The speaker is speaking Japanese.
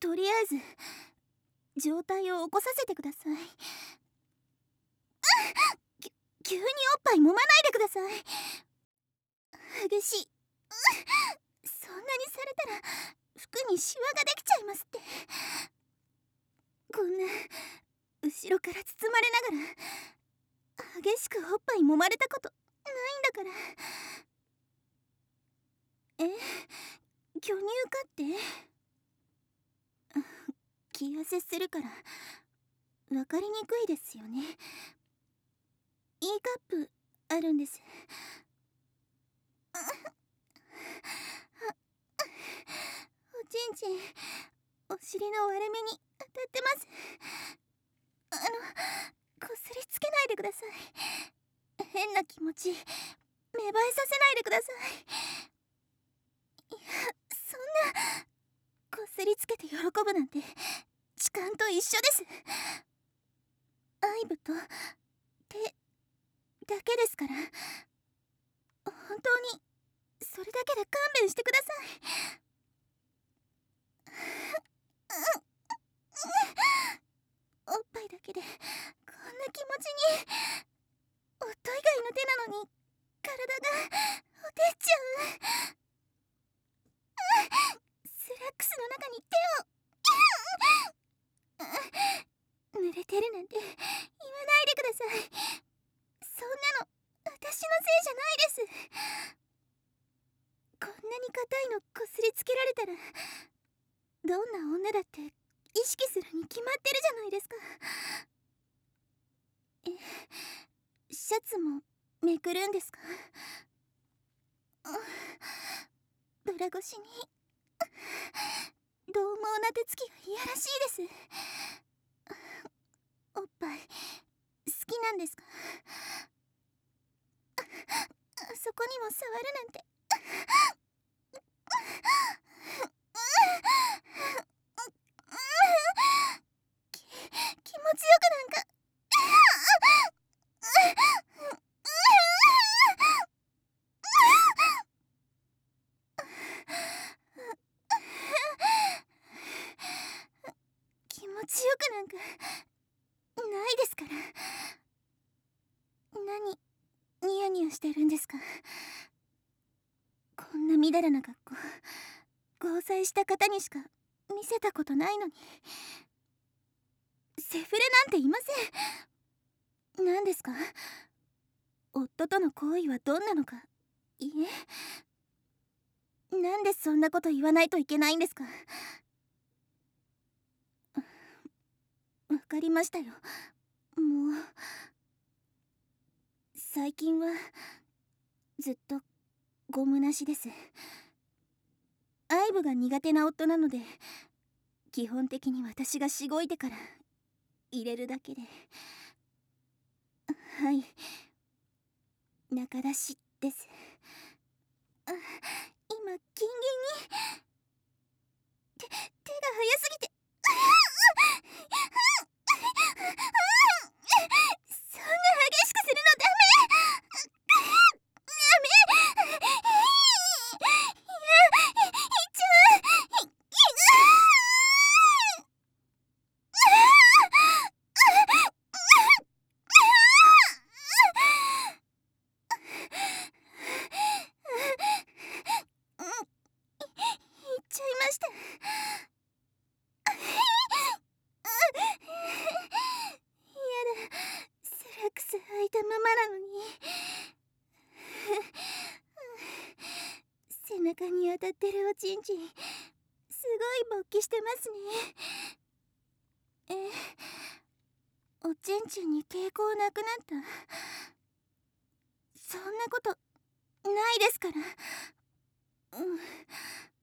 とりあえず状態を起こさせてください。急におっぱい揉まないでください。激しい。そんなにされたら服にシワができちゃいますって。こんな後ろから包まれながら激しくおっぱい揉まれたことないんだから。巨乳かって？気痩せするから分かりにくいですよね。いいカップあるんです。おちんちん、お尻の割れ目に当たってます。こすりつけないでください。変な気持ち芽生えさせないでください。いや、そんなこすりつけて喜ぶなんて痴漢と一緒です。愛撫と手だけですから。本当にそれだけで勘弁してください。おっぱいだけでこんな気持ちに。夫以外の手なのに体がほてっちゃう。スラックスの中に手を濡れてるなんて言わないでください。そんなの私のせいじゃないです。こんなに硬いのこすりつけられたらどんな女だって意識するに決まってるじゃないですか。シャツもめくるんですか？ブラ越しに獰猛な手つきがいやらしいです。おっぱい好きなんですか？あそこにも触るなんて。気持ちよくなんか気持ちよくなんかないですから。何ニヤニヤしてるんですか？こんなみだらな格好交際した方にしか見せたことないのに。セフレなんていません。何ですか？夫との行為はどんなのか。いえ、なんでそんなこと言わないといけないんですか？わかりましたよ。もう最近はずっとゴムなしです。愛撫が苦手な夫なので基本的に私がしごいてから入れるだけで。はい、中出しです。今ギンギンに手が早すぎてそんな激しくするのダメ。いや、いっちゃう。言っちゃいました。やだ、スラックス履いたままなのに。背中に当たってるおちんちんすごい勃起してますね。おちんちんに抵抗なくなった？そんなことないですから。